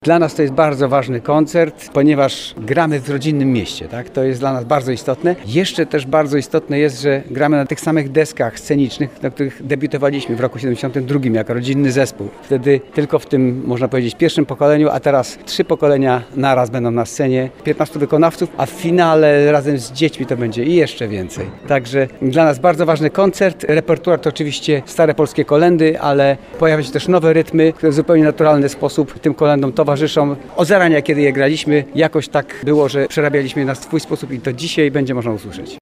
Dla nas to jest bardzo ważny koncert, ponieważ gramy w rodzinnym mieście, tak? To jest dla nas bardzo istotne. Jeszcze też bardzo istotne jest, że gramy na tych samych deskach scenicznych, na których debiutowaliśmy w roku 72 jako rodzinny zespół. Wtedy tylko w tym, można powiedzieć, pierwszym pokoleniu, a teraz 3 pokolenia naraz będą na scenie, 15 wykonawców, a w finale razem z dziećmi to będzie i jeszcze więcej. Także dla nas bardzo ważny koncert. Repertuar to oczywiście stare polskie kolędy, ale pojawiają się też nowe rytmy, które w zupełnie naturalny sposób tym kolędom towarzyszą. Od zarania, kiedy je graliśmy, jakoś tak było, że przerabialiśmy je na swój sposób i to dzisiaj będzie można usłyszeć.